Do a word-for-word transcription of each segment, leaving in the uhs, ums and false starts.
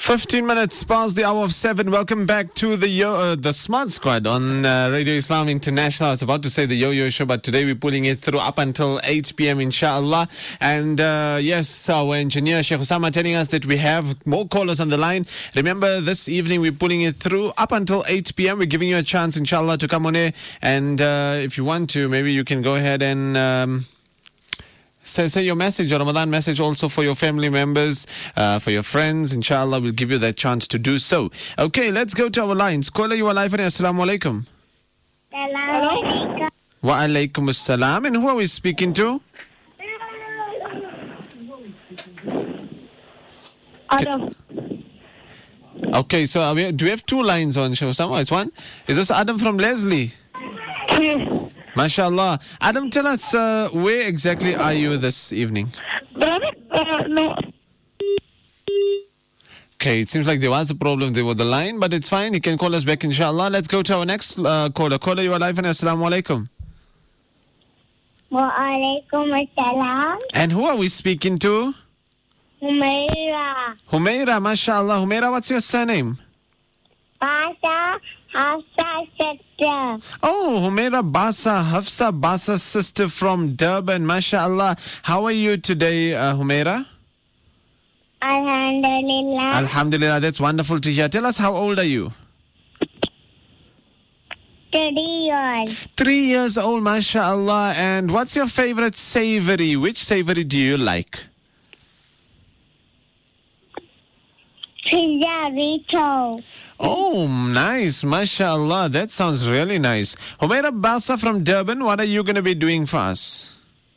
fifteen minutes past the hour of seven. Welcome back to the Yo, uh, the Smart Squad on uh, Radio Islam International. I was about to say the Yo-Yo Show, but today we're pulling it through up until eight p.m. inshallah. And uh, yes, our engineer Sheikh Osama telling us that we have more callers on the line. Remember, this evening we're pulling it through up until eight p.m. We're giving you a chance inshallah to come on air. And uh, if you want to, maybe you can go ahead and... Um, Say, say your message, your Ramadan message also for your family members, uh, for your friends. Inshallah, we'll give you that chance to do so. Okay, let's go to our lines. Caller, you are live on Assalamu alaikum. Hello. Wa alaikum assalam. And who are we speaking to? Adam. Okay, so are we, do we have two lines on show? Someone, it's one. Is this Adam from Leslie? Yes. MashaAllah. Adam, tell us, uh, where exactly are you this evening? Brother, uh, no. Okay, it seems like there was a problem there with the line, but it's fine. You can call us back, inshallah. Let's go to our next uh, caller. Caller, you are live on Assalamu alaikum. Wa alaikum assalam. And who are we speaking to? Humaira. Humaira, mashallah. Humaira, what's your surname? Basa Hafsa sister. Oh, Humaira Basa, Hafsa Basa's sister from Durban, mashallah. How are you today, uh, Humaira? Alhamdulillah. Alhamdulillah, that's wonderful to hear. Tell us, how old are you? Three years. Three years old, mashallah. And what's your favorite savory? Which savory do you like? Pizza Rito. Oh, nice, mashallah. That sounds really nice. Humaira Basa from Durban, what are you going to be doing for us?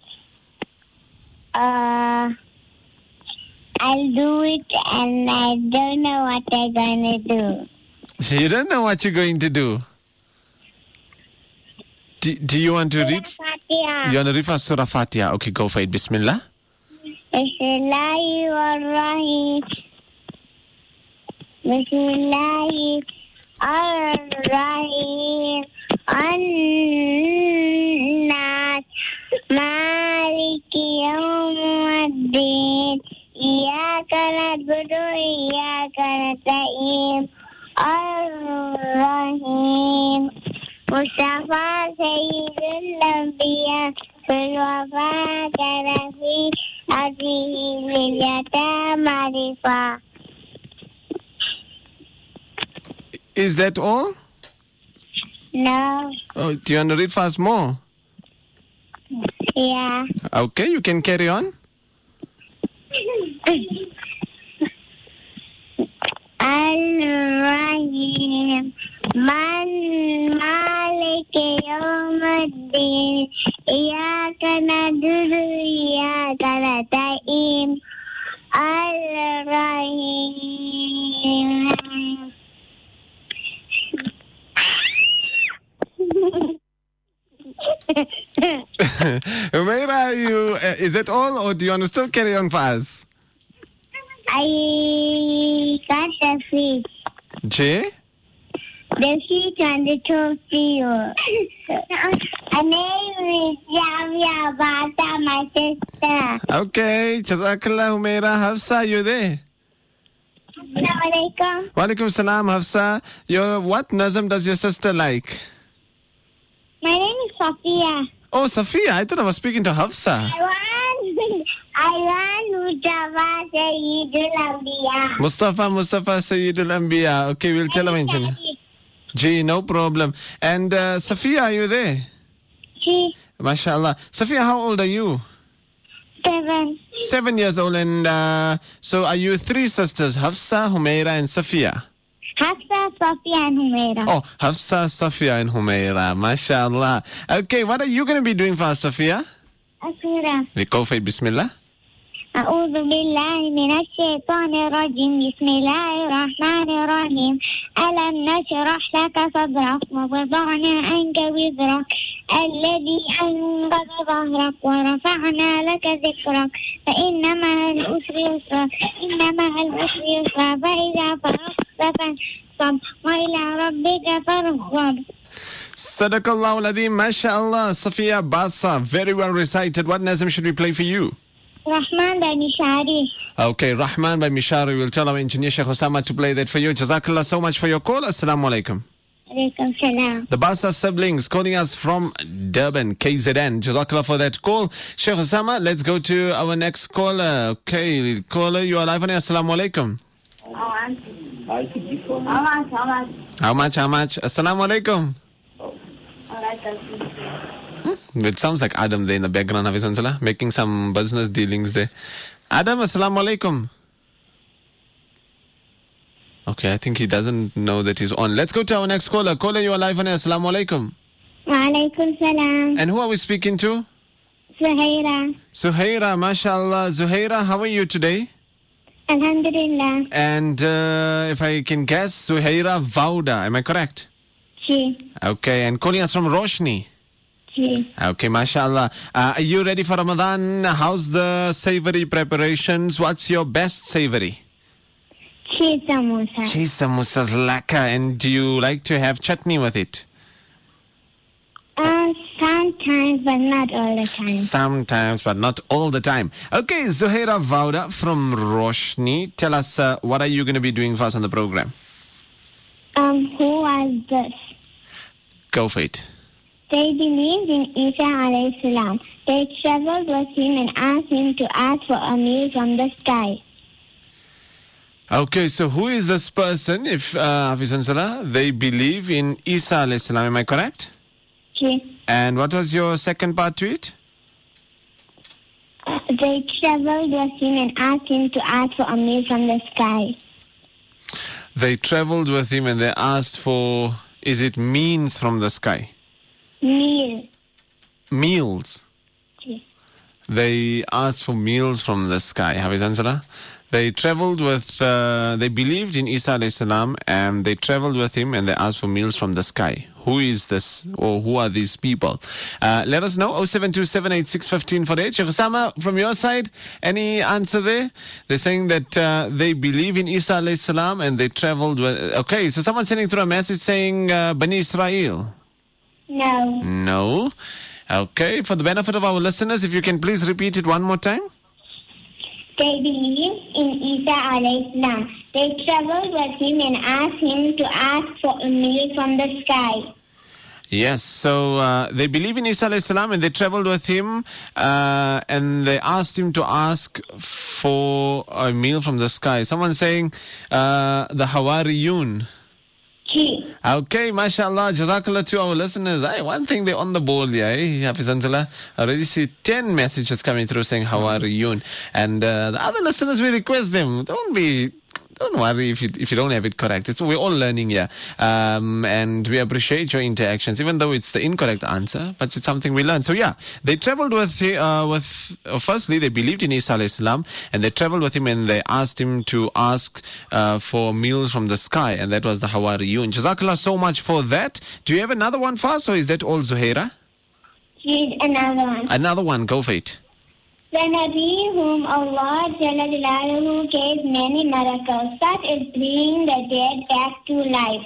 Uh, I'll do it and I don't know what I'm going to do. You don't know what you're going to do? Do, do you want to read? Fatiha. You want to read for Surah Fatiha? Okay, go for it. Bismillah. Bismillahirrahmanirrahim. Bismillahirrahmanirrahim. An-nas maliki yawmuddin. Iyaka na'budu wa iyaka nasta'in. Ar-Rahim. Mustafa Sayyidul Anbiya fil wafa karafi azihi liyata marifa. Is that all? No. Oh, do you want to read for us more? Yeah. Okay, you can carry on. Al-Rahim. Man maliki yawmuddin. Iyaka na'budu wa iyaka nasta'in. Al-Rahim. Humaira, you, uh, is that all, or do you want to still carry on for us? I got the fish. Jay? The fish on the tortilla. Her name is Javia Bata, my sister. Okay, Jazakallah, Humaira. Hafsa, you there? Assalamu alaikum. Wa alaikum salam, Hafsa. Your, what nazam does your sister like? My name is Sophia. Oh, Safiya. I thought I was speaking to Hafsa. I want, I want Mustafa Sayyidul Anbiya. Mustafa, Mustafa Sayyidul Anbiya. Okay, we'll tell her mention. Gee, no problem. And uh, Safiya, are you there? She, MashaAllah. Safiya, how old are you? seven. Seven years old. And uh, so are you three sisters, Hafsa, Humaira, and Safiya? Hafsa, Sophia, and Humaira. Oh, Hafsa, Safiya, and Humaira. MashaAllah. Okay, what are you going to be doing for us, Safiya? Asura. We go for it. Bismillah. أعوذ بالله من الشيطان الرجيم بسم الله الرحمن الرحيم ألم نشرح لك صدرك ووضعنا عنك وزرك الذي أنقض ظهرك ورفعنا لك ذكرك فإن مع العسر يسرا إن مع العسر يسرا فإذا فرغت فانصب وإلى ربك فارغب. Sadaqallahu al-Azim. MashaAllah. Safiya Basa. Very well recited. What nazm should we play for you? Rahman by Mishari. Okay, Rahman by Mishari. We'll tell our engineer Sheikh Osama to play that for you. Jazakallah so much for your call. Assalamu alaikum. Alaikum salam. The Basa siblings calling us from Durban, K Z N. Jazakallah for that call. Sheikh Osama, let's go to our next caller. Okay, caller, you are live on air. Assalamu alaikum. How much, how much? How much, how much? Assalamu alaikum. Hmm? It sounds like Adam there in the background, Hafiz Ansala, making some business dealings there. Adam, assalamu alaikum. Okay, I think he doesn't know that he's on. Let's go to our next caller. Caller, you are live on air. Assalamu alaikum. Wa alaikum salam. And who are we speaking to? Zuhaira. Zuhaira, mashallah. Zuhaira, how are you today? Alhamdulillah. And uh, if I can guess, Zuhaira Vauda, am I correct? Ji. Okay, and calling us from Roshni. Ji. Okay, mashallah. Uh, are you ready for Ramadan? How's the savory preparations? What's your best savory? Cheese samosa. Cheese samosas, laka. And do you like to have chutney with it? Uh, sometimes, but not all the time. Sometimes, but not all the time. Okay, Zuhaira Vauda from Roshni. Tell us, uh, what are you going to be doing for us on the program? Um, who was this? Go for it. They believed in Isa alayhi salam. They traveled with him and asked him to ask for a meal from the sky. Okay, so who is this person? If uh, Hafiz Ansala, they believe in Isa alayhi salam, am I correct? Yes. And what was your second part to it? Uh, they traveled with him and asked him to ask for a meal from the sky. They traveled with him and they asked for, is it means from the sky? Meal. Meals. Yes. They asked for meals from the sky. Hafiz Ansala? They traveled with, uh, they believed in Isa alayhi salam and they traveled with him and they asked for meals from the sky. Who is this or who are these people? Uh, let us know. oh seven two seven eight six one five four eight. Sheikh Osama, from your side, any answer there? They're saying that uh, they believe in Isa alayhi salam and they traveled with, okay, so someone's sending through a message saying uh, Bani Israel. No. No. Okay, for the benefit of our listeners, if you can please repeat it one more time. They believed in Isa alayhi salam. They traveled with him and asked him to ask for a meal from the sky. Yes, so uh, they believe in Isa alayhi salam and they traveled with him uh, and they asked him to ask for a meal from the sky. Someone saying uh, the Hawariyun. Ji. Okay, mashallah, jazakallah to our listeners. Hey, one thing they're on the ball, yeah, eh? Hafiz Ansala. I already see ten messages coming through saying how are you? And uh, the other listeners, we request them, don't be, don't worry if you if you don't have it correct. It's, we're all learning here. Um, and we appreciate your interactions, even though it's the incorrect answer, but it's something we learn. So yeah, they traveled with, uh, with uh, firstly, they believed in Isa alayhi salam, and they traveled with him and they asked him to ask uh, for meals from the sky, and that was the Hawariyun. Jazakallah so much for that. Do you have another one for us, or is that all, Zuhaira? Here's another one. Another one, go for it. The Nabi whom Allah Jalla Jalaluhu gave many miracles, such as bringing the dead back to life.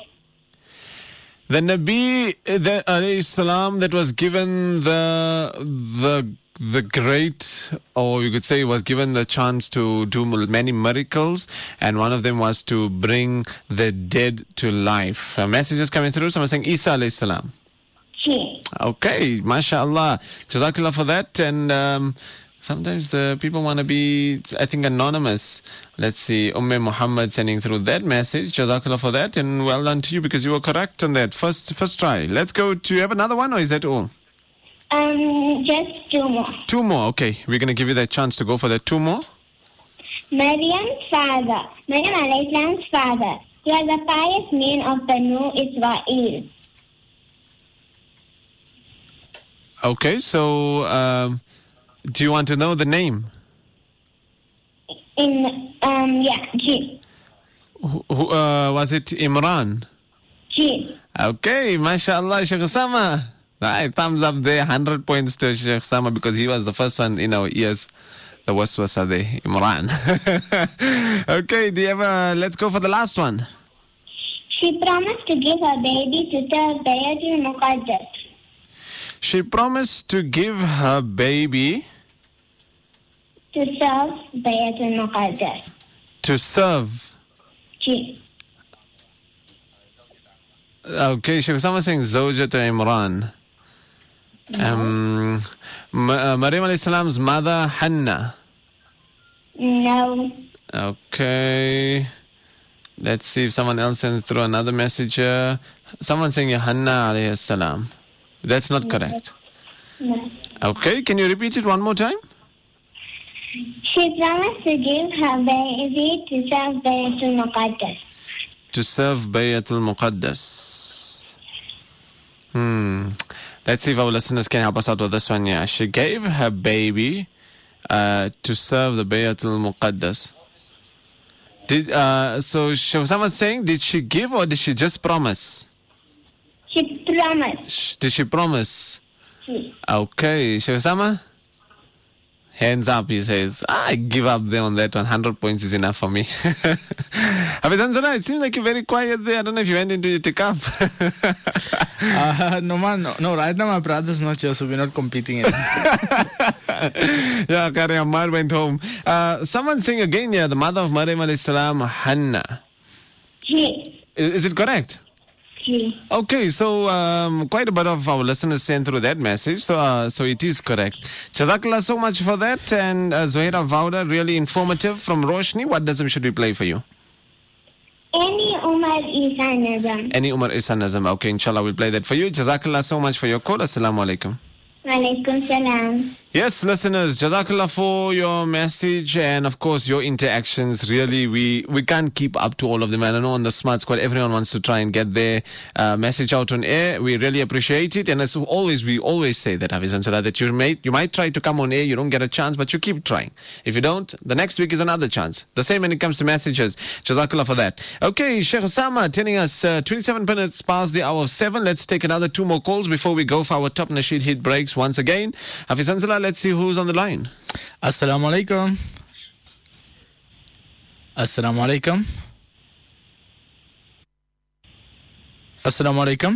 The Nabi, the alayhi salam, that was given the the the great, or you could say was given the chance to do many miracles, and one of them was to bring the dead to life. A message is coming through. Someone saying Isa alayhi salam. Yes. Okay, mashallah. Jazakallah for that. And um, sometimes the people want to be, I think, anonymous. Let's see, Umme Muhammad sending through that message. Jazakallah for that, and well done to you because you were correct on that. First first try. Let's go to, you have another one, or is that all? Um, just two more. Two more, okay. We're going to give you that chance to go for that. Two more. Maryam's father, Maryam alayhi salam's father, he was a pious man of Banu Israel. Okay, so um, do you want to know the name? In, um, yeah, G. Who, who, uh, was it Imran? G. Okay, mashallah, Sheikh Osama. Right, thumbs up there, one hundred points to Sheikh Osama because he was the first one in our ears. The waswasa there, Imran. Okay, do you have a, let's go for the last one. She promised to give her baby to the Baytul Muqaddas. She promised to give her baby To serve Bayat al-Muqaddas. To serve. G. Okay, Sheikh Osama saying Zawja to Imran. No. Um, Ma- uh, Maryam alayhi salam's mother, Hannah. No. Okay. Let's see if someone else sends through another message. Uh, someone saying Hannah alayhi salam. That's not correct. No. Okay, can you repeat it one more time? She promised to give her baby to serve Bayat al-Muqaddas. To serve Bayatul Muqaddas. Hmm. Let's see if our listeners can help us out with this one. Yeah, she gave her baby uh, to serve the Bayatul Muqaddas. Did uh, so? Someone saying, did she give or did she just promise? She promised. Sh- Did she promise? She. Okay, Shivasama? Hands up, he says. I give up there on that one. one hundred points is enough for me. Hafiz Anzana, it seems like you're very quiet there. I don't know if you went into your tikaf. uh, no, man. No, no, right now my brother's not here, so we're not competing anymore. Yeah, Kari Ammar went home. Uh, someone saying again here, the mother of Maryam alayhi salam, Hannah. G. Is, is it correct? G. Okay, so um, quite a bit of our listeners sent through that message, so uh, so it is correct. Jazakallah so much for that, and uh, Zohira Vauda, really informative from Roshni. What dozen should we play for you? Any Umar Isa Nazam. Any Umar Isa Nazam. Okay, inshallah, we'll play that for you. Jazakallah so much for your call. Assalamu alaikum. Walaikum salam. Yes, listeners, Jazakallah for your message and, of course, your interactions. Really, we, we can't keep up to all of them. And I know on the Smart Squad, everyone wants to try and get their uh, message out on air. We really appreciate it. And as always, we always say that, Hafiz Ansara, that you, may, you might try to come on air, you don't get a chance, but you keep trying. If you don't, the next week is another chance. The same when it comes to messages. Jazakallah for that. Okay, Sheikh Osama telling us uh, twenty-seven minutes past the hour of seven. Let's take another two more calls before we go for our top Nasheed hit breaks once again. Hafiz Ansara, let's see who's on the line. Assalamu alaikum. Assalamu alaikum. Assalamu alaikum.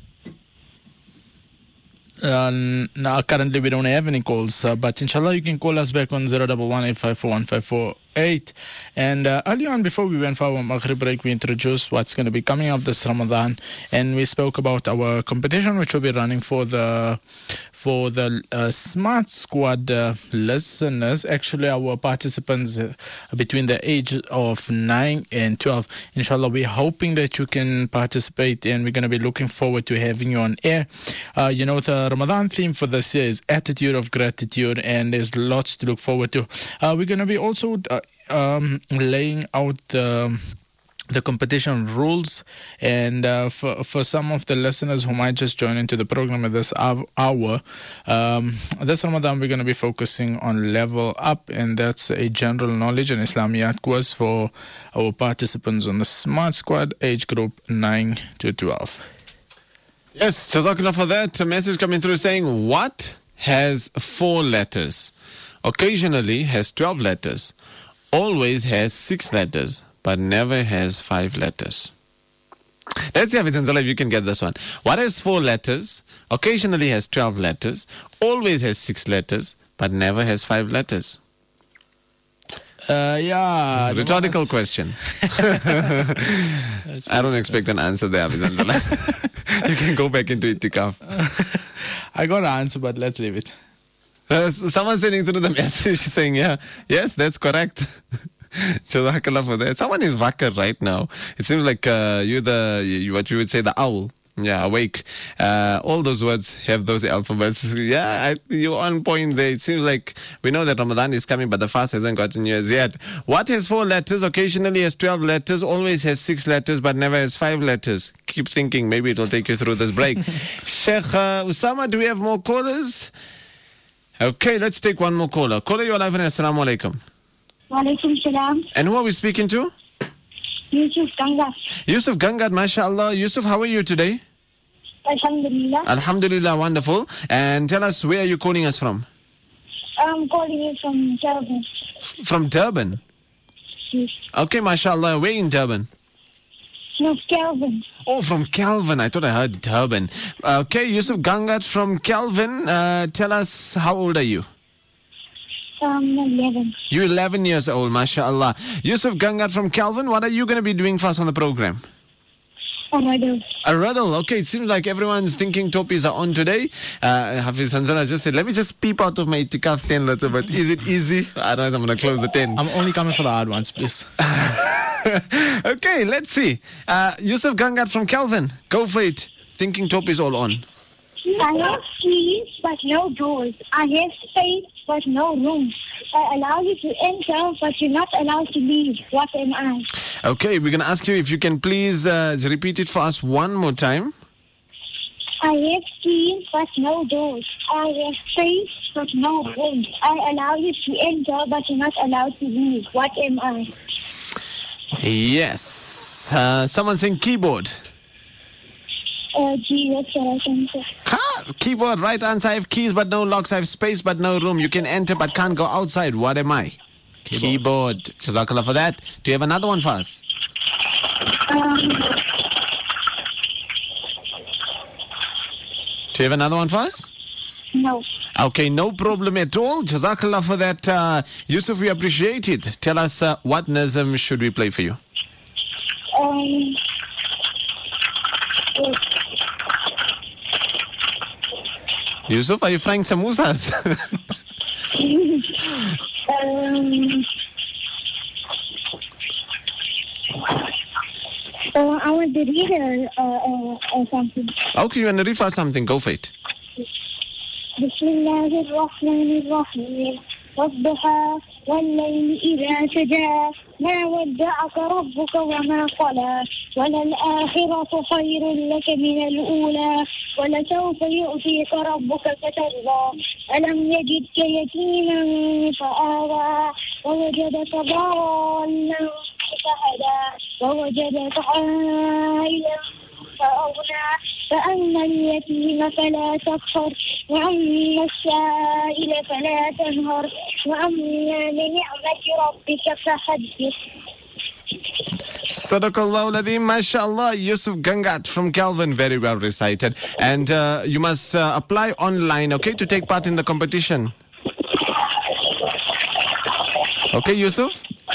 Uh, now, currently we don't have any calls, uh, but inshallah you can call us back on zero one one eight five four one five four eight. And uh, earlier on, before we went for our Maghrib break, we introduced what's going to be coming up this Ramadan, and we spoke about our competition which will be running for the for the uh, Smart Squad uh, listeners. Actually, our participants uh, between the age of nine and twelve. Inshallah, we're hoping that you can participate, and we're going to be looking forward to having you on air. Uh, you know, the Ramadan theme for this year is attitude of gratitude, and there's lots to look forward to. Uh, we're going to be also uh, um, laying out the the competition rules, and uh, for for some of the listeners who might just join into the program at this hour, um, this Ramadan we're going to be focusing on level up, and that's a general knowledge and Islamiyat course for our participants on the Smart Squad age group nine to twelve. Yes, Jazakallah for that. A message coming through saying, what has four letters, occasionally has twelve letters, always has six letters, but never has five letters? Let's see if you can get this one. What has four letters, occasionally has twelve letters, always has six letters, but never has five letters? Uh, yeah. Rhetorical question. I don't expect an answer there, Abhizandala. You can go back into itikaf. I got an answer, but let's leave it. Uh, someone sending through the message saying, yeah, yes, that's correct. Jazakallah for that. Someone is wakar right now. It seems like uh, you're the, you, what you would say, the owl. Yeah, awake. Uh, all those words have those alphabets. Yeah, I, you're on point there. It seems like we know that Ramadan is coming, but the fast hasn't gotten yours yet. What has four letters, occasionally has twelve letters, always has six letters, but never has five letters? Keep thinking. Maybe it will take you through this break. Sheikh uh, Usama, do we have more callers? Okay, let's take one more caller. Caller, you're live. Assalamu alaikum. Walaikum salam. And who are we speaking to? Yusuf Gangat. Yusuf Gangat, mashallah. Yusuf, how are you today? Alhamdulillah. Alhamdulillah, wonderful. And tell us, where are you calling us from? I'm calling you from Durban. From Durban? Yes. Okay, mashallah. Where in Durban? No, Kelvin. Oh, from Kelvin. I thought I heard Durban. Okay, Yusuf Gangat from Kelvin. Uh, tell us, how old are you? Um, eleven. You're eleven years old, mashallah. Yusuf Gangat from Calvin, what are you going to be doing for us on the program? A riddle. A riddle. Okay, it seems like everyone's thinking topis are on today. Uh, Hafiz Hanzala just said, let me just peep out of my itikaf tent, but is it easy? Otherwise, I'm going to close the tent. I'm only coming for the hard ones, please. Okay, let's see. Uh, Yusuf Gangat from Calvin, go for it. Thinking topis all on. I have keys, but no doors. I have space, but no room. I allow you to enter, but you're not allowed to leave. What am I? Okay, we're going to ask you if you can please uh, repeat it for us one more time. I have keys, but no doors. I have space, but no room. I allow you to enter, but you're not allowed to leave. What am I? Yes. Uh, someone saying keyboard. Uh, gee, that's what I think. Ha! Keyboard, right answer. I have keys but no locks. I have space but no room. You can enter but can't go outside. What am I? Keyboard. Keyboard. Jazakallah for that. Do you have another one for us? Um, Do you have another one for us? no. Okay, no problem at all. Jazakallah for that. Uh, Yusuf, we appreciate it. Tell us uh, what nazm should we play for you? Um, yes. Yusuf, are you frying samosas? um, uh, I want to read uh, uh, uh, something. Okay, you want to read for us something? Go for it. بسم الله الرحمن الرحيم والضحى والليل إذا سجى ما ودعك ربك وما قلى وللآخرة خير لك من الأولى ولسوف يؤتيك ربك فترضى ألم يجدك يتيما فآوى ووجدك ضالا فهدى ووجدك عائلا فأغنى فأما اليتيم فلا تقهر وأما السائل فلا تنهر وأما بنعمة ربك فحدث. Sadaqallahu Ladhim, mashallah. Yusuf Gangat from Calvin, very well recited. And uh, you must uh, apply online, okay, to take part in the competition. Okay, Yusuf?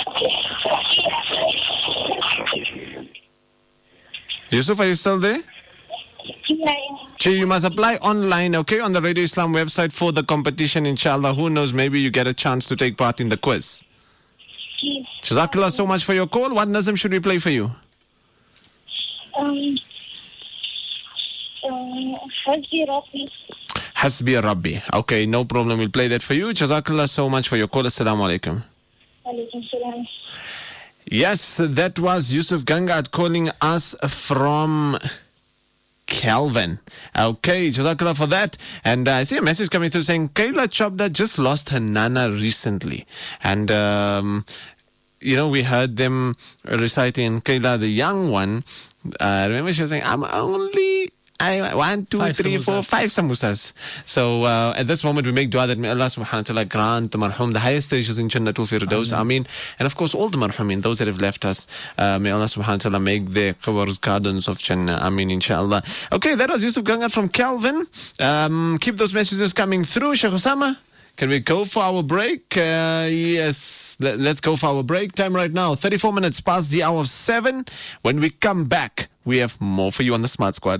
Yusuf, are you still there? Gee, you must apply online, okay, on the Radio Islam website for the competition, inshallah. Who knows, maybe you get a chance to take part in the quiz. Jazakallah so much for your call. What nazm should we play for you? Um, uh, Hasbi Rabbi. Hasbi Rabbi. Okay, no problem. We'll play that for you. Jazakallah so much for your call. Assalamu alaikum. Alaikum salam. Yes, that was Yusuf Gangat calling us from Calvin. Okay, Jazakallah for that. And uh, I see a message coming through saying Kayla Chopda just lost her nana recently. And, um, you know, we heard them reciting Kayla, the young one. I uh, remember she was saying, I'm only... I one, two, five three, samosas. four, five samosas. So uh, at this moment we make dua that may Allah subhanahu wa ta'ala grant the marhum the highest stages in Jannatul Firdaus. Ameen. And of course all the marhumin, those that have left us, uh, may Allah subhanahu wa ta'ala make their qabrs gardens of Jannah. Ameen, inshallah. Okay, that was Yusuf Gangat from Calvin. Um, keep those messages coming through. Sheikh Osama, can we go for our break? Uh, yes. Let, let's go for our break time right now. thirty-four minutes past the hour of seven. When we come back, we have more for you on the Smart Squad.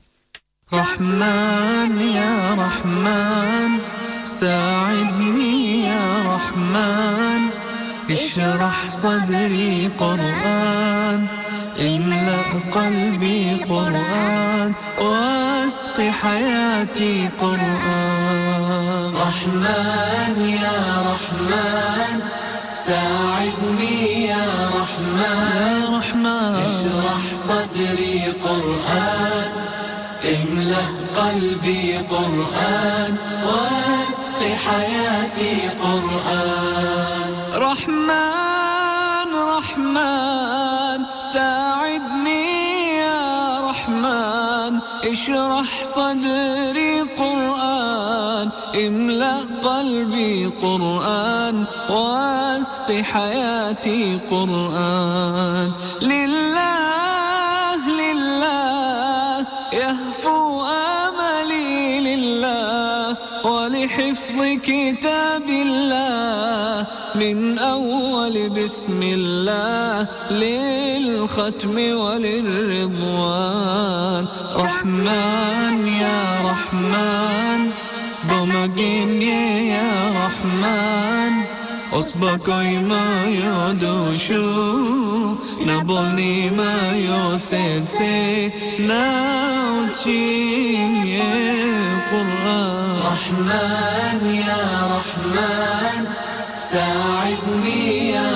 رحمن يا رحمن ساعدني يا رحمن اشرح صدري قرآن املأ قلبي قرآن واسق حياتي قرآن رحمن يا رحمن ساعدني يا رحمن يا رحمن اشرح صدري قرآن املأ قلبي قرآن واسق حياتي قرآن رحمن رحمن ساعدني يا رحمن اشرح صدري قرآن املأ قلبي قرآن واسق حياتي قرآن لله لله يهفو آملي لله ولحفظ كتاب الله من أول بسم الله للختم وللرضوان. رحمن يا رحمن بمجيني يا رحمن أصبكي ما يدوشو نبني ما يوسيتي ناوتين يا قرآن. رحمن يا رحمن ساعدني يا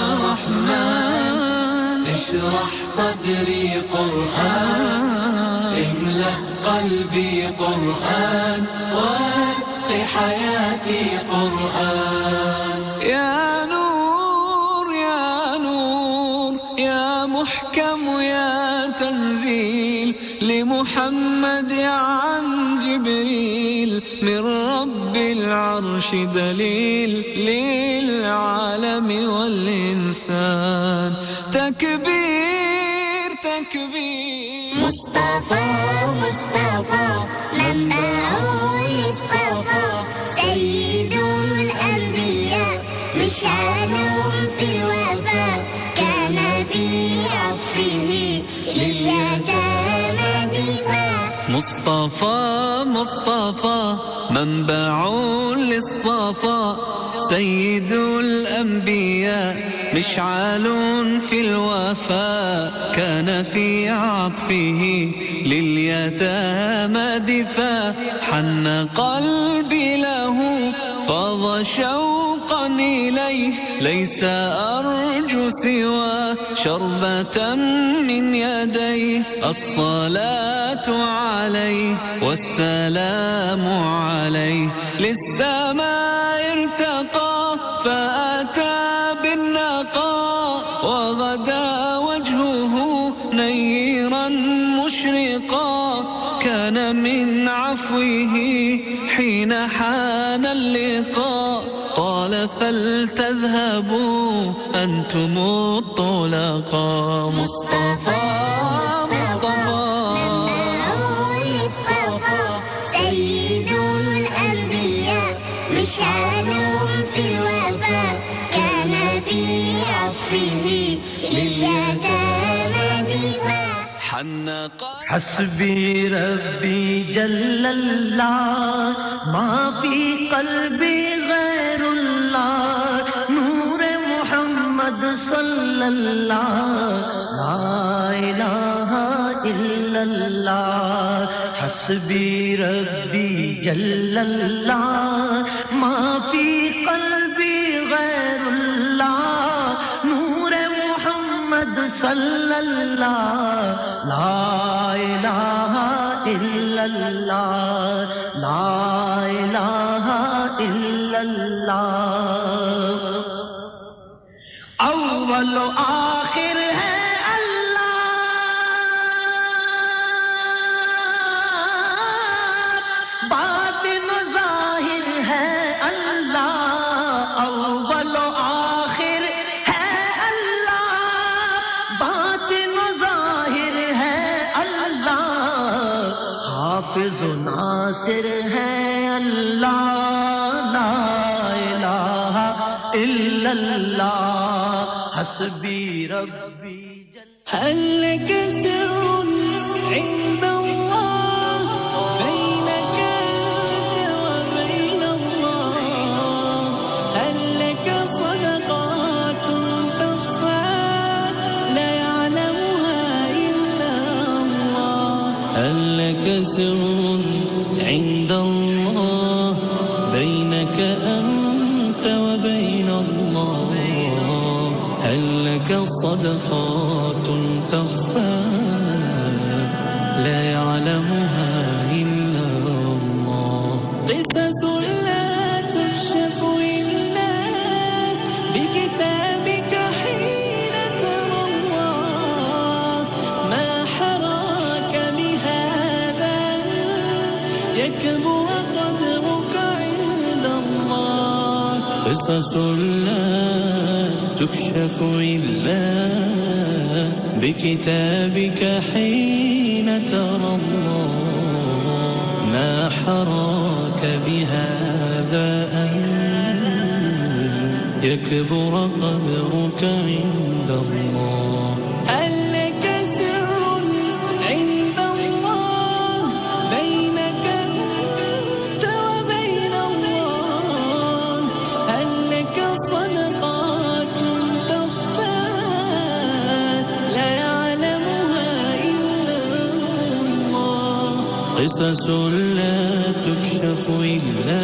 رحمن اشرح صدري قرآن املأ قلبي قرآن واسق حياتي قرآن. يا نور يا نور يا محكم يا تنزيل لمحمد عن جبريل من رب العرش دليل للعالم والإنسان. تكبير تكبير مصطفى مصطفى منبع الصفا سيد الأنبياء مشعلهم في الوفاء كان في عصفه لليتامى دفاع. مصطفى مصطفى منبع للصفا سيد الأنبياء مشعل في الوفاء كان في عطفه لليتامى دفاع. حن قلبي له فاض شوقا إليه ليس أرجو سوى شربة من يديه. الصلاة عليه والسلام عليه للسماء ارتقى فأتى بالنقاء وغدا وجهه نيرا مشرقا. كان من عفوه حين حان اللقاء قال فلتذهبوا أنتم الطلقاء. مصطفى مصطفى سيد الأنبياء مشعلهم في الوفاء كان في عصفه لليتامى دفاع. حن حسبي ربي جل الله ما في قلبي غير الله نور محمد صلى الله لا إله إلا الله. حسبي ربي جل الله ما في قلبي غير الله نور محمد صلى الله لا إله إلا الله لا إله إلا الله. أول آخر ہے باطن ظاہر ہے اللہ. اول آخر ہے اللہ باطن ظاہر ہے اللہ. حافظ ناصر ہے اللہ لا الہ الا اللہ. حسبی ربی جل. هل لك سر عند الله بينك وبين الله. هل لك صدقات تخفى لا يعلمها إلا الله. هل لك سر عند الله بينك أنت وبين الله. هل لك صدقات تخفى لا يعلمها إلا الله. قصص لا تكشف إلا بكتابك حين ترى الله. ما حراك بهذا يكبر قدرك عند الله. قصص لا تكشف إلا بكتابك حين ترى الله. ما حراك بهذا أن يكبر قدرك عند الله هل لك سر عند الله بينك أنت وبين الله هل لك صدقات تخفى لا يعلمها إلا الله قصص لا تكشف إلا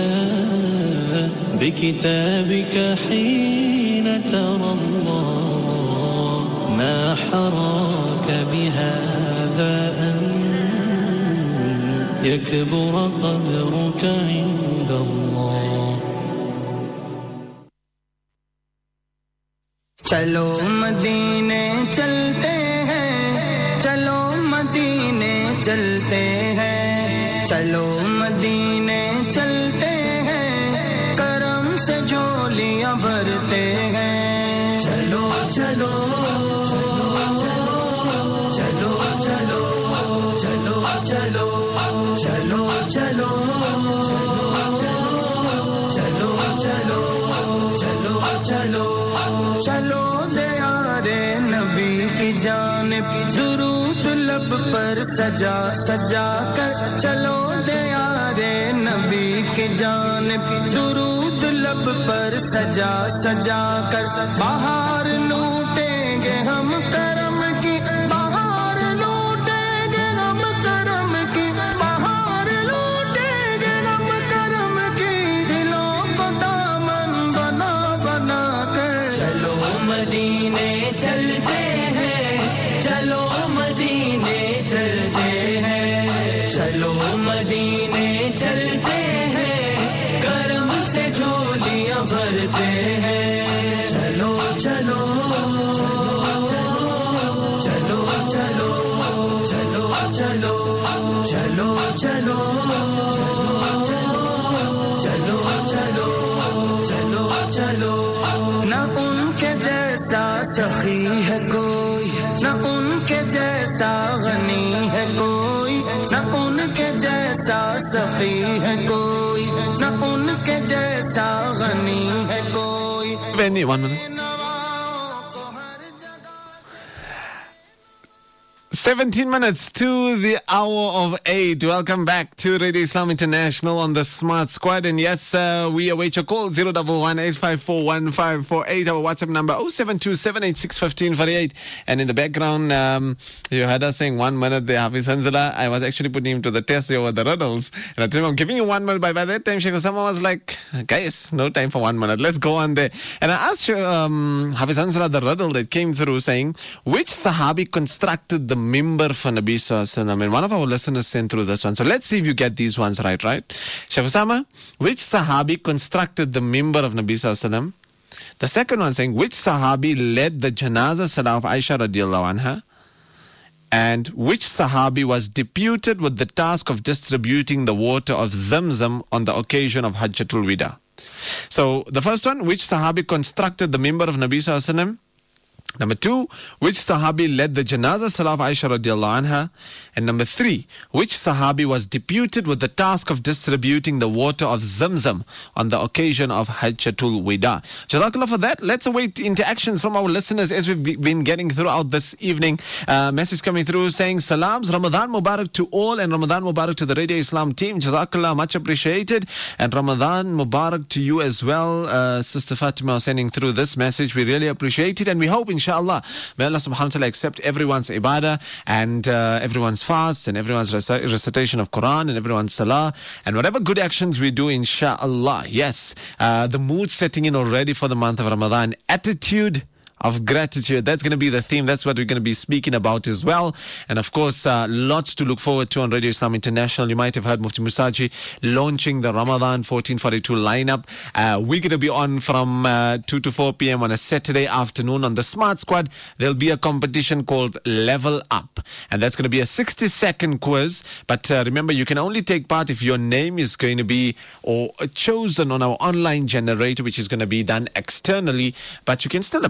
بكتابك حين ترى الله ما حراك بهذا أن يكبر قدرك عند الله चलो मदीने चलते हैं चलो मदीने चलते हैं चलो मदीने चलते हैं करम से झोलियां भरते हैं चलो चलो चलो चलो चलो चलो चलो चलो चलो चलो चलो चलो चलो चलो दयारे नबी की जानिब दुरूद लब पर सजा सजा कर चलो दयारे नबी की जानिब दुरूद लब पर सजा सजा कर बाहर लूटेंगे हम करम की बाहर लूटेंगे हम करम की बाहर लूटेंगे हम करम की दिलों को दामन बना बना कर चलो मदीने चलते हैं चलो मदीने चलते हैं चलो मदीने चलते हैं करम से झोलियां भरते हैं चलो चलो चलो चलो चलो चलो चलो चलो चलो चलो चलो चलो न उनके जैसा सखी है कोई न उनके जैसा गनी है कोई न उनके जैसा सखी है कोई न उनके जैसा गनी है कोई Benny, one minute. seventeen minutes to the hour of eight. Welcome back to Radio Islam International on the Smart Squad. And yes, uh, we await your call, zero one one, eight five four, one five four eight. Our WhatsApp number, oh seven two, seven eight six, one five four eight. And in the background, um, you heard us saying one minute there, Hafiz Hanzala. I was actually putting him to the test over the riddles. And I told him, I'm giving you one minute. By, by that time, Sheikh Osama was like, guys, no time for one minute. Let's go on there. And I asked um, Hafiz Hanzala the riddle that came through saying, which Sahabi constructed the mimbar for Nabi Sallallahu Alaihi Wasallam? And one of our listeners sent through this one. So let's see if you get these ones right, right? Sheikh Osama, which Sahabi constructed the mimbar of Nabi Sallallahu Alaihi Wasallam? The second one saying, which Sahabi led the Janaza Salah of Aisha radiallahu anha? And which Sahabi was deputed with the task of distributing the water of Zamzam on the occasion of Hajjatul Wida? So the first one, which Sahabi constructed the mimbar of Nabi Sallallahu Alaihi Wasallam? Number two, which Sahabi led the Janaza Salah of Aisha radiallahu anha? And number three, which Sahabi was deputed with the task of distributing the water of Zamzam on the occasion of Hajjatul Wida? Jazakallah for that. Let's await interactions from our listeners as we've been getting throughout this evening. Uh, message coming through saying, Salams, Ramadan Mubarak to all, and Ramadan Mubarak to the Radio Islam team. Jazakallah, much appreciated. And Ramadan Mubarak to you as well. Uh, Sister Fatima sending through this message. We really appreciate it, and we hope, inshallah, may Allah subhanahu wa ta'ala accept everyone's ibadah and uh, everyone's fast and everyone's reci- recitation of Quran and everyone's salah and whatever good actions we do, inshallah. Yes, uh, the mood setting in already for the month of Ramadan. Attitude of gratitude. That's going to be the theme. That's what we're going to be speaking about as well. And of course, uh, lots to look forward to on Radio Islam International. You might have heard Mufti Musaji launching the Ramadan fourteen forty-two lineup. Uh, we're going to be on from uh, two to four p.m. on a Saturday afternoon. On the Smart Squad, there'll be a competition called Level Up. And that's going to be a sixty second quiz. But uh, remember, you can only take part if your name is going to be or chosen on our online generator, which is going to be done externally. But you can still apply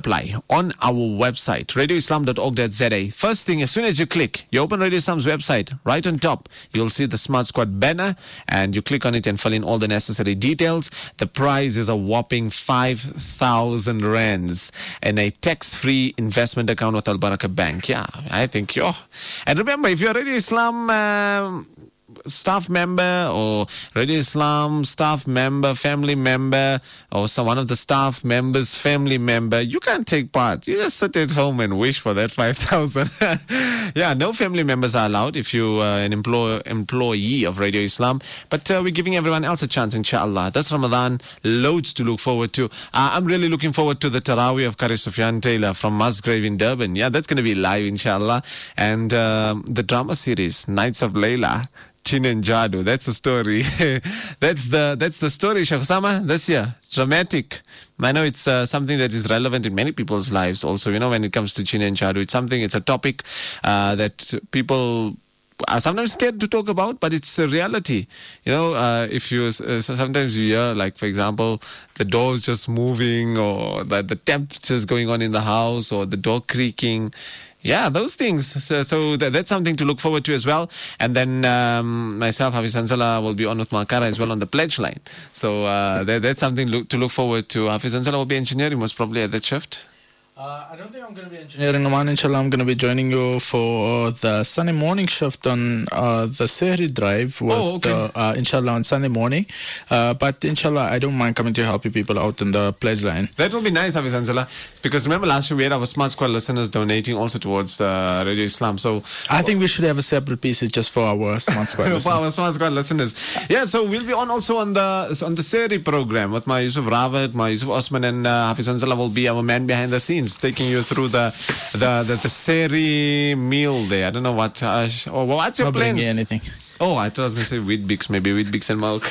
on our website, radio islam dot org dot z a. First thing, as soon as you click, you open Radio Islam's website, right on top, you'll see the Smart Squad banner, and you click on it and fill in all the necessary details. The prize is a whopping five thousand rands and a tax-free investment account with Al Barakah Bank. Yeah, I think you're. And remember, if you're a Radio Islam um, staff member or Radio Islam staff member, family member, or some one of the staff members, family member, you can't take part. You just sit at home and wish for that five thousand. Yeah, no family members are allowed if you're uh, an employ- employee of Radio Islam. But uh, we're giving everyone else a chance, inshallah. That's Ramadan. Loads to look forward to. Uh, I'm really looking forward to the Taraweeh of Qari Sufyan Taylor from Musgrave in Durban. Yeah, that's going to be live, inshallah. And um, the drama series, Nights of Layla. Chin and Jadu, that's the story. that's the that's the story, Sheikh Osama, this year. Dramatic. I know it's uh, something that is relevant in many people's lives also, you know, when it comes to Chin and Jadu. It's something, it's a topic uh, that people are sometimes scared to talk about, but it's a reality. You know, uh, if you, uh, sometimes you hear, like, for example, the door's just moving, or the, the temperature's going on in the house, or the door creaking. Yeah, those things. So, so that, that's something to look forward to as well. And then um, myself, Hafiz Ansala, will be on with Makara as well on the pledge line. So uh, that, that's something look, to look forward to. Hafiz Ansala will be engineering most probably at that shift. Uh, I don't think I'm going to be engineering, Oman. Inshallah, I'm going to be joining you for the Sunday morning shift on uh, the Sehri drive. With, oh, okay. uh, uh, inshallah, on Sunday morning. Uh, but inshallah, I don't mind coming to help you people out in the pledge line. That will be nice, Hafiz Ansala. Because remember last year we had our Smart Squad listeners donating also towards uh, Radio Islam. So I think we should have a separate piece just for our Smart Squad listeners. For our Smart Squad listeners. Yeah, so we'll be on also on the on the Sehri program with my Yusuf Rawat, my Yusuf Osman, and uh, Hafiz Ansala will be our man behind the scenes, taking you through the the the, the Sehri meal there. I don't know what. Uh, oh, what's your plans? Anything. Oh, I thought I was going to say Weet-Bix, maybe Weet-Bix and milk.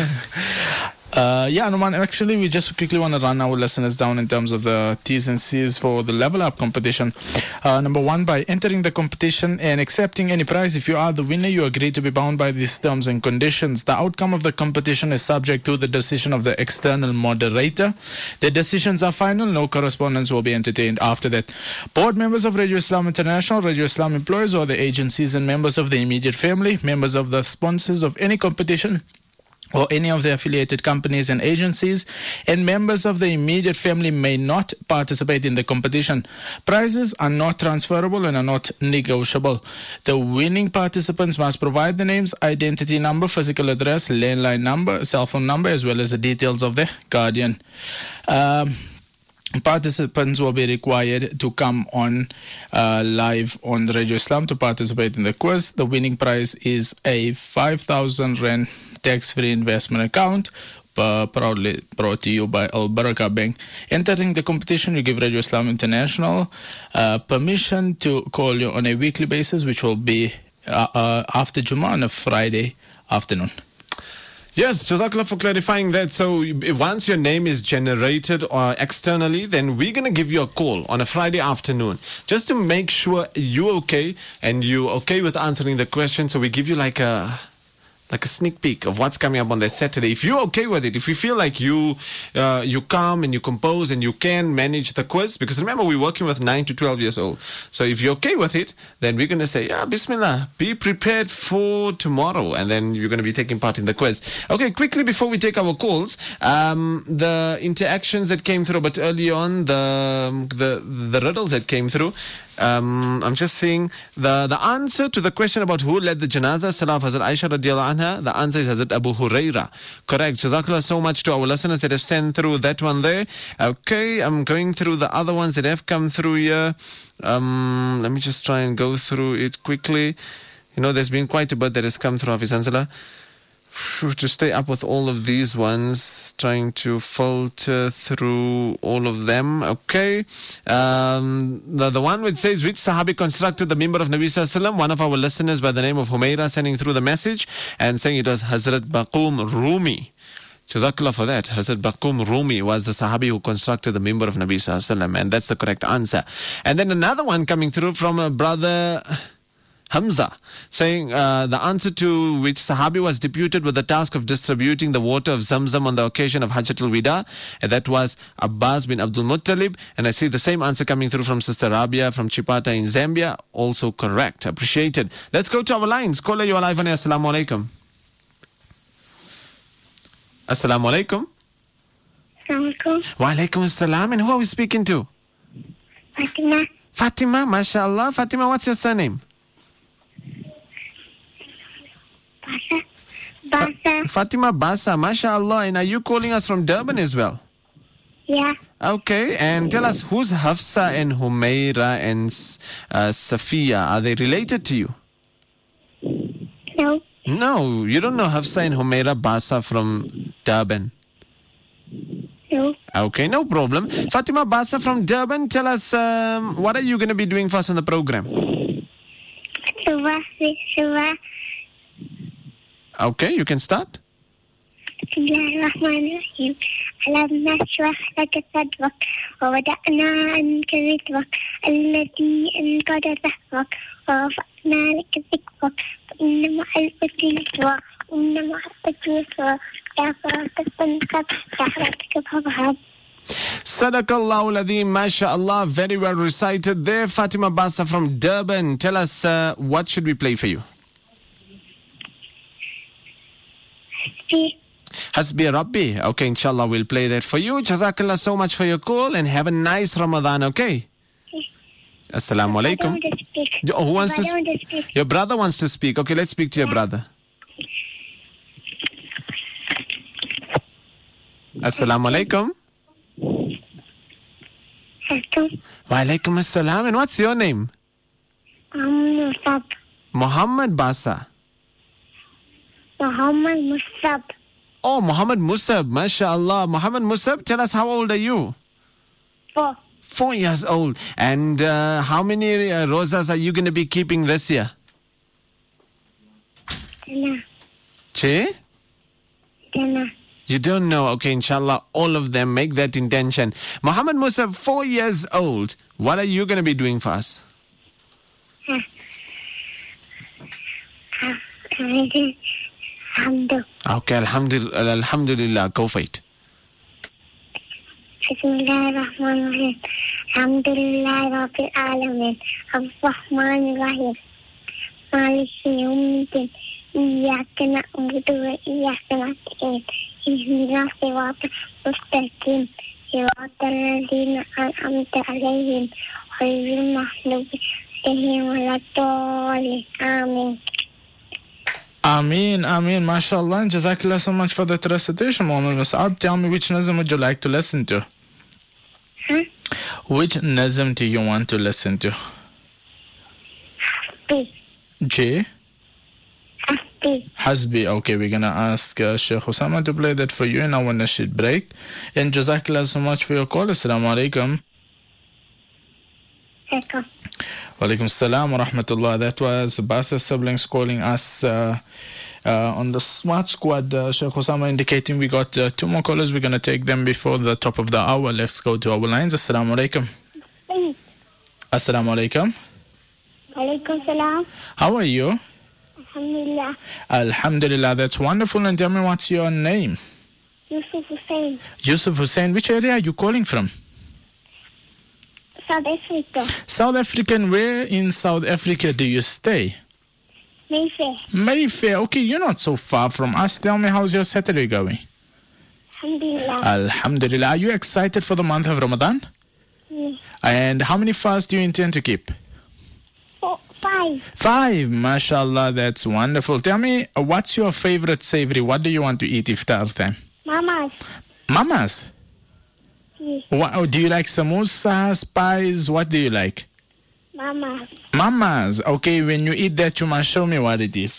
Uh, yeah, no man, actually we just quickly want to run our listeners down in terms of the T's and C's for the Level Up competition. Uh, number one, by entering the competition and accepting any prize, if you are the winner, you agree to be bound by these terms and conditions. The outcome of the competition is subject to the decision of the external moderator. The decisions are final, no correspondence will be entertained after that. Board members of Radio Islam International, Radio Islam employees or the agencies and members of the immediate family, members of the sponsors of any competition, or any of the affiliated companies and agencies, and members of the immediate family may not participate in the competition. Prizes are not transferable and are not negotiable. The winning participants must provide the names, identity number, physical address, landline number, cell phone number, as well as the details of the guardian. Um, Participants will be required to come on uh, live on Radio Islam to participate in the quiz. The winning prize is a five thousand rand tax-free investment account, uh, proudly brought to you by Al Barakah Bank. Entering the competition, you give Radio Islam International uh, permission to call you on a weekly basis, which will be uh, uh, after Jummah on a Friday afternoon. Yes, Jazakallah for clarifying that. So once your name is generated uh, externally, then we're going to give you a call on a Friday afternoon just to make sure you're okay and you're okay with answering the question. So we give you like a... like a sneak peek of what's coming up on that Saturday. If you're okay with it, if you feel like you uh, you calm and you compose and you can manage the quiz, because remember we're working with nine to twelve years old. So if you're okay with it, then we're going to say, yeah, Bismillah, be prepared for tomorrow, and then you're going to be taking part in the quiz. Okay, quickly before we take our calls, um, the interactions that came through, but early on, the the the riddles that came through. Um, I'm just saying the the answer to the question about who led the janazah salah of Hazrat Aisha radiallahu anha, the answer is Hazrat Abu Huraira. Correct. Jazakallah so much to our listeners that have sent through that one there. Okay, I'm going through the other ones that have come through here. Um, let me just try and go through it quickly. You know, there's been quite a bit that has come through, Hafiz Ansala. To stay up with all of these ones, trying to filter through all of them. Okay. Um, the, the one which says, which Sahabi constructed the Mimbar of Nabi Sallallahu Alaihi Wasallam? One of our listeners by the name of Humaira sending through the message and saying it was Hazrat Baqum Rumi. Jazakallah for that. Hazrat Baqum Rumi was the Sahabi who constructed the Mimbar of Nabi Sallallahu Alaihi Wasallam, and that's the correct answer. And then another one coming through from a brother Hamza, saying uh, the answer to which Sahabi was deputed with the task of distributing the water of Zamzam on the occasion of Hajjatul Wida. And that was Abbas bin Abdul Muttalib. And I see the same answer coming through from Sister Rabia from Chipata in Zambia. Also correct. Appreciated. Let's go to our lines. Caller, you are live on air. Assalamu alaikum. Assalamu alaikum. Assalamualaikum. Wa alaikum assalam. And who are we speaking to? Fatima. Fatima, mashallah. Fatima, what's your surname? Basa. Basa. Fatima Basa, mashallah. And are you calling us from Durban as well? Yeah. Okay, and tell us, who's Hafsa and Humaira and uh, Safiya? Are they related to you? No. No, you don't know Hafsa and Humaira Basa from Durban. No. Okay, no problem. Fatima Basa from Durban, tell us, um, what are you going to be doing for us on the program? Suwa. Suwa. Okay, you can start. Bismillahirrahmanirrahim. Alam nashrah laka sadrak wa wada'na anka wizrak alladhi anqada dhahrak wa rafa'na laka dhikrak fa inna ma'al usri yusra inna ma'al usri yusra ya faraqatan tahratka fadhhab. Sadaqallahu Ladhi, mashallah, very well recited there. Fatima Basa from Durban, tell us, uh, what should we play for you? Hasbi. Hasbi Rabbi. Okay, inshallah, we'll play that for you. Jazakallah so much for your call and have a nice Ramadan, okay? Assalamu I alaikum. don't want to speak. Oh, who wants I to don't want to speak. Your brother wants to speak. Okay, let's speak to your brother. Assalamu alaikum. Hello. Wa alaikum assalam. And what's your name? Um, Musab. Muhammad Basa. Muhammad Musab. Oh, Muhammad Musab. MashaAllah. Muhammad Musab, tell us, how old are you? Four. Four years old. And uh, how many uh, rosas are you going to be keeping this year? Dana. Che? Dana. You don't know. Okay, inshallah, all of them make that intention. Muhammad Musab, four years old. What are you going to be doing for us? Huh. Huh. Hamdu. Okay, alhamdulillah, alhamdulillah, go for it. Bismillahirrahmanirrahim. Alhamdulillah Rabbil Alamin. Ar-Rahmanir Rahim. Maliki Yawmiddin. Iyyaka na'budu wa iyyaka nasta'in. Ihdinas siratal mustaqim. Siratal ladzina an'amta 'alaihim ghayril maghdubi 'alaihim waladdallin. Amin. Ameen, Ameen, mashallah. And Jazakallah so much for that recitation, Muhammad Musab. Tell me, which nazm would you like to listen to? Huh? Which nazm do you want to listen to? Hasbi. J? Hasbi. Hasbi. Okay, we're going to ask uh, Sheikh Osama to play that for you in our nasheed break. And Jazakallah so much for your call. Assalamu alaikum. Welcome. Walaikum salam wa rahmatullah. That was Basa siblings calling us uh, uh, on the Smart Squad. Uh, Sheikh Osama indicating we got uh, two more callers. We're going to take them before the top of the hour. Let's go to our lines. Assalamu alaikum. Please. Assalamu alaikum. Walaikum salam. How are you? Alhamdulillah. Alhamdulillah. That's wonderful. And tell me, what's your name? Yusuf Hussain. Yusuf Hussain. Which area are you calling from? South Africa. South African. Where in South Africa do you stay? Mayfair. Mayfair. Okay, you're not so far from us. Tell me, how's your Saturday going? Alhamdulillah. Alhamdulillah. Are you excited for the month of Ramadan? Yes. And how many fasts do you intend to keep? Four, five. Five. MashaAllah, that's wonderful. Tell me, uh, what's your favorite savory? What do you want to eat iftar time? Mamas. Mamas? Yes. What, oh, do you like samosas, pies? What do you like? Mamas. Mamas. Okay, when you eat that, you must show me what it is.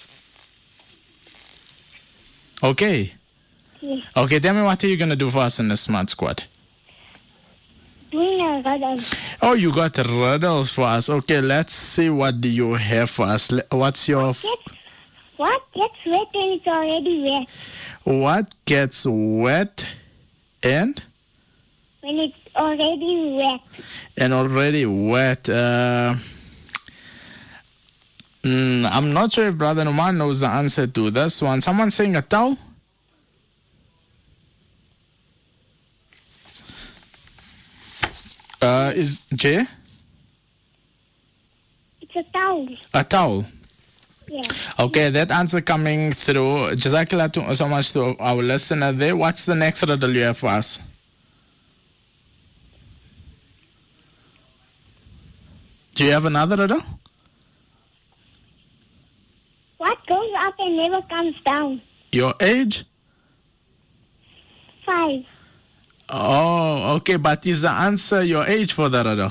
Okay. Yes. Okay, tell me, what are you going to do for us in the Smart Squad? Doing a riddle. Oh, you got riddles for us. Okay, let's see, what do you have for us? Le- What's your... Gets, what gets wet when it's already wet? What gets wet and... When it's already wet. and already wet. Uh, Mm, I'm not sure if Brother Numan knows the answer to this one. Someone saying a towel? Uh, is Jay? It's a towel. A towel. Yeah. Okay, that answer coming through. Jazakallah to, so much to our listener there. What's the next riddle you have for us? Do you have another riddle? What goes up and never comes down? Your age? Five. Oh, okay, but is the answer your age for the riddle?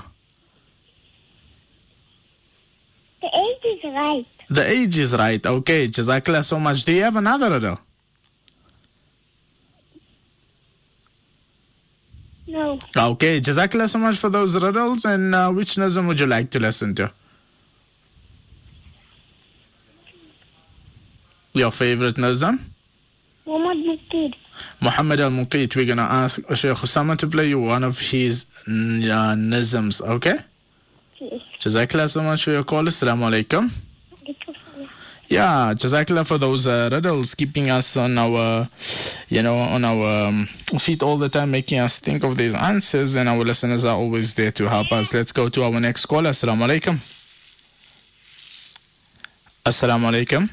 The age is right. The age is right. Okay, Jazakallah so much. Do you have another riddle? No. Okay, Jazakallah so much for those riddles. And uh, which Nazm would you like to listen to? Your favorite Nazm? Muhammad Muqid. Muhammad al-Muqit. We're going to ask Shaykh Osama to play you one of his mm, uh, Nazms, okay? Yes. Jazakallah so much for your call. Assalamu alaikum. Yeah, Jazakallah for those uh, riddles, keeping us on our, you know, on our um, feet all the time, making us think of these answers, and our listeners are always there to help us. Let's go to our next caller. Assalamu alaikum. Assalamu alaikum.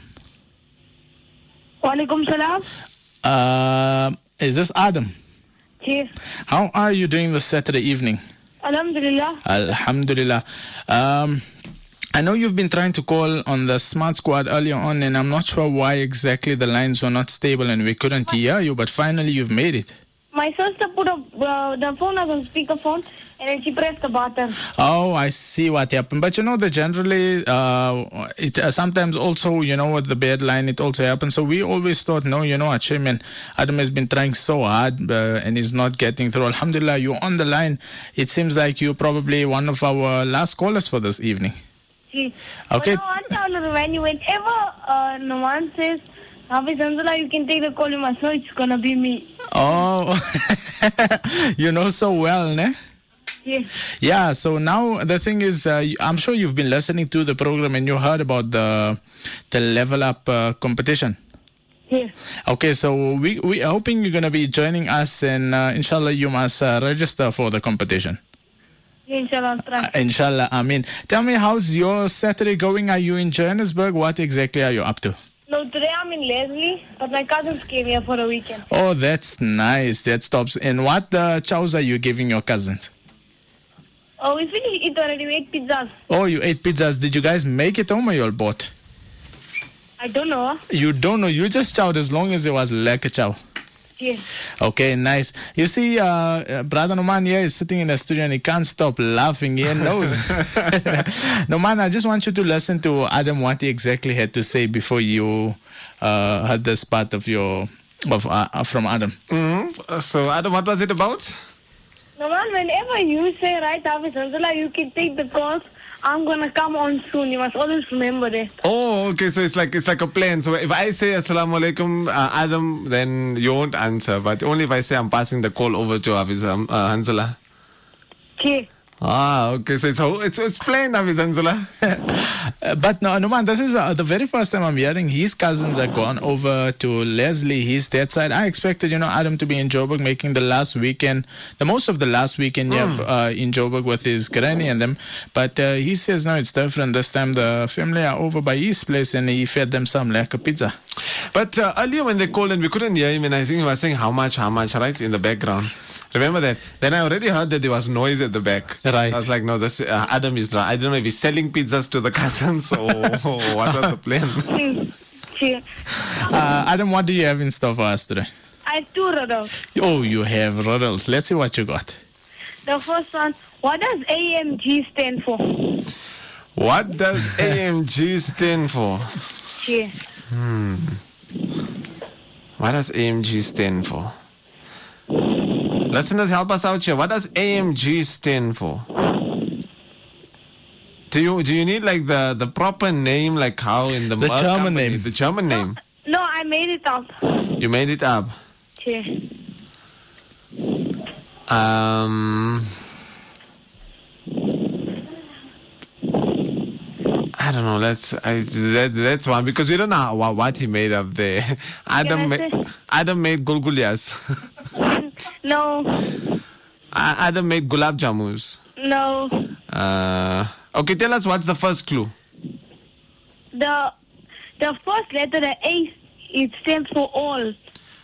Wa alaikum salam. Uh, is this Adam? Yes. How are you doing this Saturday evening? Alhamdulillah. Alhamdulillah. Um, I know you've been trying to call on the Smart Squad earlier on, and I'm not sure why exactly the lines were not stable and we couldn't hear you, but finally you've made it. My sister put a, uh, the phone was on speakerphone, and then she pressed the button. Oh, I see what happened. But you know that generally, uh, it uh, sometimes also, you know, with the bad line, it also happens. So we always thought, no, you know what, Shayman, Adam has been trying so hard uh, and he's not getting through. Alhamdulillah, you're on the line. It seems like you're probably one of our last callers for this evening. See. Okay. But now, I'll tell you, when you, whenever uh, Numan says, Hafiz Hamzullah, you can take the call, you must know it's going to be me. Oh, you know so well, ne? Yes. Yeah, so now the thing is, uh, I'm sure you've been listening to the program and you heard about the the Level Up uh, competition. Yes. Okay, so we we are hoping you're going to be joining us, and uh, inshallah you must uh, register for the competition. Inshallah, I'll try. Uh, inshallah, I mean, tell me, how's your Saturday going? Are you in Johannesburg? What exactly are you up to? No, today I'm in Leslie, but my cousins came here for a weekend. Oh, that's nice. That stops. And what uh, chows are you giving your cousins? Oh, we finished it already. We ate pizzas. Oh, you ate pizzas. Did you guys make it home or you all bought? I don't know. You don't know. You just chowed as long as it was lekker chow. Yes. Okay, nice. You see, uh, uh, Brother Noman here is sitting in the studio and he can't stop laughing. He knows. Noman, I just want you to listen to Adam, what he exactly had to say before you uh, heard this part of your of uh, from Adam. Mm-hmm. So, Adam, what was it about? Numan, whenever you say, right, Hafiz Hamzullah, you can take the calls. I'm going to come on soon. You must always remember that. Oh, okay. So it's like it's like a plan. So if I say Assalamu alaikum, uh, Adam, then you won't answer. But only if I say I'm passing the call over to Hafiz um, uh, Hamzullah. Okay. Ah, okay. So it's it's it's plain, Hafiz Hamzullah. Uh, but no, Numan, this is uh, the very first time I'm hearing his cousins are gone over to Leslie, his dad side. I expected, you know, Adam to be in Joburg making the last weekend, the most of the last weekend Mm. yeah, uh, in Joburg with his granny and them. But uh, he says, no, it's different. This time the family are over by his place and he fed them some lekker pizza. But uh, earlier when they called and we couldn't hear him, and I think he was saying how much, how much, right, in the background. Remember that? Then I already heard that there was noise at the back. Right. I was like, no, this uh, Adam is not. I don't know if he's selling pizzas to the cousins or what was the plan. Okay. Uh, Adam, what do you have in store for us today? I have two riddles. Oh, you have riddles. Let's see what you got. The first one, what does A M G stand for? What does A M G stand for? Yes. Hmm. What does A M G stand for? Listeners, help us out here. What does A M G stand for? Do you do you need like the, the proper name, like how in the The Merck German company, name. The German name. No, I made it up. You made it up. Yes. Um. I don't know. Let's I, that, that's one because we don't know how, what he made up there. Adam I made say? Adam made gulgulias. No, Uh, Adam made gulab jamus. no. Uh, okay, tell us what's the first clue. The the first letter, the A, it stands for all.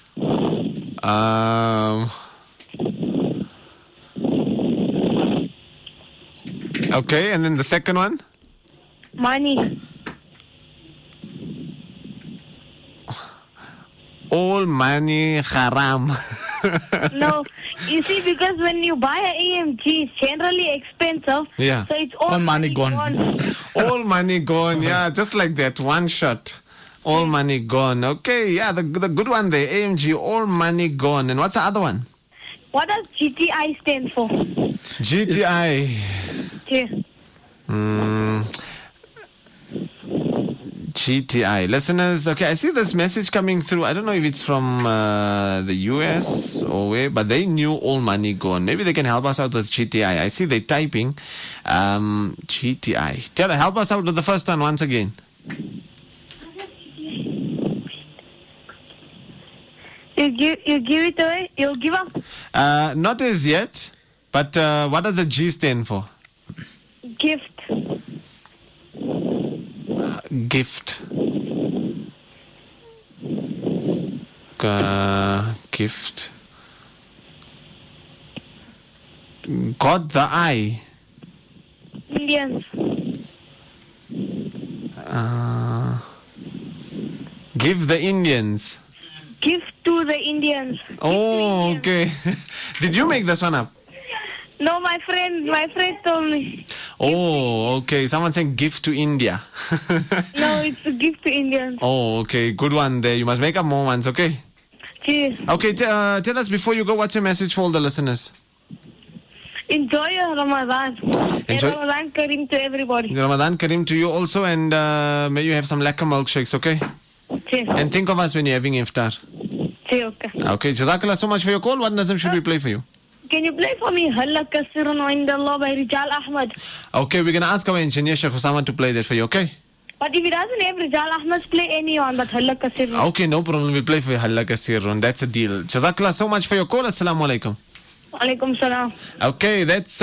Um. Okay, and then the second one. Money. All money haram. No, you see, because when you buy a A M G, it's generally expensive. Yeah. So it's all, All money gone. All money gone. Yeah, just like that. One shot. All money gone. Okay, yeah, the the good one there. A M G. All money gone. And what's the other one? What does G T I stand for? G T I. Yeah. Mm, G T I. Listeners, okay, I see this message coming through. I don't know if it's from uh, the U S or where, but they knew all money gone. Maybe they can help us out with G T I. I see they're typing um, G T I. Tell her, help us out with the first one once again. You give you give it away? You'll give up? Uh, not as yet, but uh, what does the G stand for? Gift. Gift. Uh, gift. Got the I. Indians. Uh, give the Indians. Gift to the Indians. Oh, Gift to Indians. okay. Did you make this one up? No, my friend, my friend told me. Oh, okay. Someone saying gift to India. No, it's a gift to Indians. Oh, okay. Good one there. You must make up more ones, okay? Cheers. Okay, t- uh, tell us before you go, what's your message for all the listeners? Enjoy your Ramadan. Enjoy- And Ramadan Kareem to everybody. Ramadan Kareem to you also, and uh, may you have some lekker milkshakes, okay? Cheers. And think of us when you're having iftar. Cheers, okay. Okay, Jazakallah so much for your call. What Nazam should we play for you? Can you play for me Halla Kasirun Indallah by Rijal Ahmad? Okay, we're going to ask our engineer, Sheikh Osama, to play that for you, okay? But if he doesn't have Rijal Ahmad, play anyone but Halla Kasirun. Okay, no problem. We'll play for you, Halla Kasirun. That's a deal. Jazakallah so much for your call. Assalamu alaikum. Alaikum salam. Okay, that's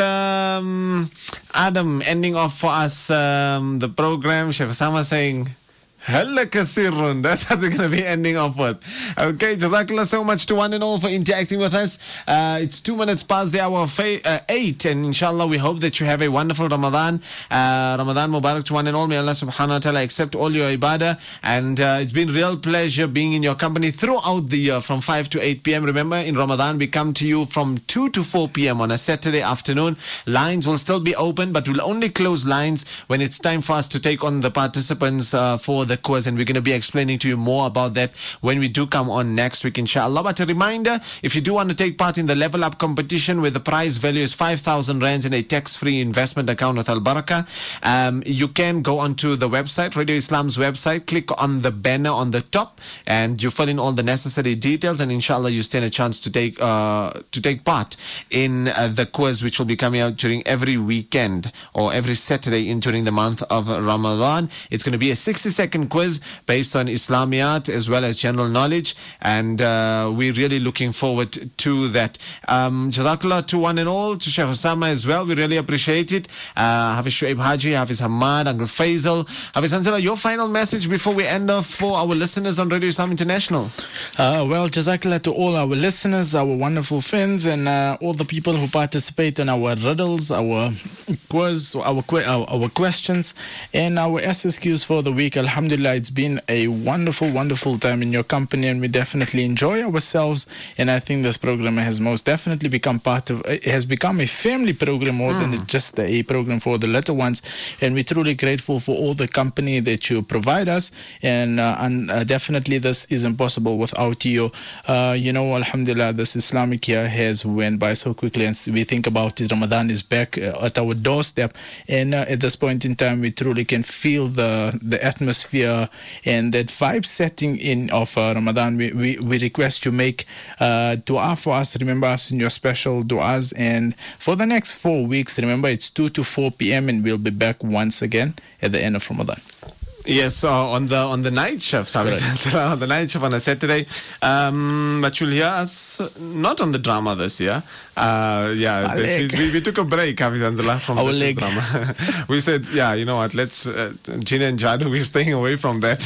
um, Adam ending off for us um, the program. Sheikh Osama saying, Halla kasirun. That's how we're going to be ending off with. Okay, Jazakallah so much to one and all for interacting with us. Uh, it's two minutes past the hour of fa- uh, eight, and inshallah we hope that you have a wonderful Ramadan. Uh, Ramadan Mubarak to one and all. May Allah subhanahu wa ta'ala accept all your ibadah. And uh, it's been real pleasure being in your company throughout the year from five to eight p.m. Remember, in Ramadan we come to you from two to four p.m. on a Saturday afternoon. Lines will still be open, but we'll only close lines when it's time for us to take on the participants uh, for the quiz, and we're going to be explaining to you more about that when we do come on next week, inshallah. But a reminder, if you do want to take part in the Level Up competition where the prize value is five thousand rands in a tax-free investment account with Al Barakah, um, you can go onto the website, Radio Islam's website, click on the banner on the top, and you fill in all the necessary details, and inshallah you stand a chance to take uh, to take part in uh, the quiz, which will be coming out during every weekend or every Saturday in during the month of Ramadan. It's going to be a sixty second quiz based on Islamiyat as well as general knowledge, and uh, we're really looking forward to that. Um, Jazakallah to one and all, to Sheikh Osama as well. We really appreciate it. Uh, Hafiz Shuaib Haji, Hafiz Hamad, Uncle Faisal. Hafiz Hanzala, your final message before we end off for our listeners on Radio Islam International. Uh, well, Jazakallah to all our listeners, our wonderful friends, and uh, all the people who participate in our riddles, our quiz, our, que- our, our questions, and our S S Qs for the week. Alhamdulillah, it's been a wonderful, wonderful time in your company, and we definitely enjoy ourselves. And I think this program has most definitely become part of, it has become a family program more mm. than just a program for the little ones. And we're truly grateful for all the company that you provide us. And, uh, and uh, definitely this is impossible without you. Uh, you know, Alhamdulillah, this Islamic year has went by so quickly, and we think about it, Ramadan is back uh, at our doorstep. And uh, at this point in time, we truly can feel the, the atmosphere atmosphere and that vibe setting in of uh, Ramadan, we, we, we request you make uh, dua for us. Remember us in your special duas. And for the next four weeks, remember it's two to four p.m. and we'll be back once again at the end of Ramadan. Yes, uh, on the on the night shift, sorry, on the night shift on a Saturday. Um, but you'll hear us not on the drama this year. Uh, yeah, this, we, we took a break, Hafiz Anzullah, from Our the leg. drama. We said, yeah, you know what, let's, uh, Gina and Jadu, we're staying away from that.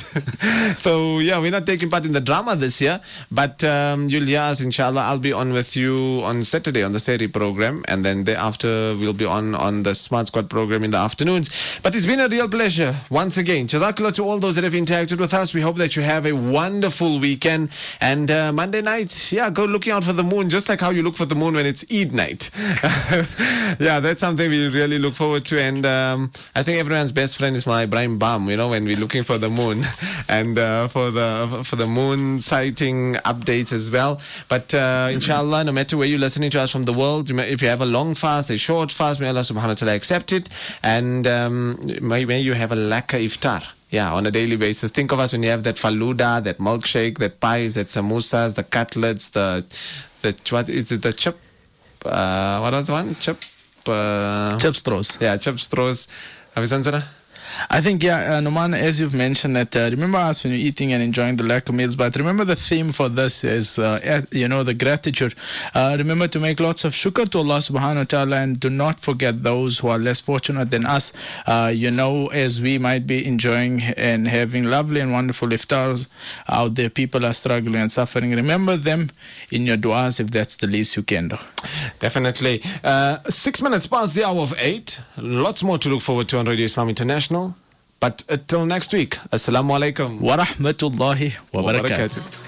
So, yeah, we're not taking part in the drama this year, but um, you'll hear us, inshallah. I'll be on with you on Saturday on the Seri program, and then thereafter we'll be on on the Smart Squad program in the afternoons. But it's been a real pleasure, once again. Jazakallah to all those that have interacted with us. We hope that you have a wonderful weekend. And uh, Monday night, yeah, go looking out for the moon, just like how you look for the moon when it's Eid night. Yeah, that's something we really look forward to. And um, I think everyone's best friend is my Ibrahim Bam, you know, when we're looking for the moon and uh, for the for the moon sighting updates as well. But uh, inshallah, no matter where you're listening to us from the world, if you have a long fast, a short fast, may Allah subhanahu wa ta'ala accept it. And um, may, may you have a laka iftar. Yeah, on a daily basis. Think of us when you have that faluda, that milkshake, that pies, that samosas, the cutlets, the, the what is it, the chip, uh, what was the one? Chip, uh, Chip straws. Yeah, chip straws. Hafiz Anzullah? I think, yeah, uh, Noman, as you've mentioned, that uh, remember us when you're eating and enjoying the lack of meals, but remember the theme for this is, uh, you know, the gratitude. Uh, remember to make lots of shukr to Allah subhanahu wa ta'ala, and do not forget those who are less fortunate than us. Uh, you know, as we might be enjoying and having lovely and wonderful iftars out there, people are struggling and suffering. Remember them in your du'as if that's the least you can do. Definitely. Uh, six minutes past the hour of eight. Lots more to look forward to on Radio Islam International. But until next week, Assalamu alaikum Wa rahmatullahi wa barakatuh.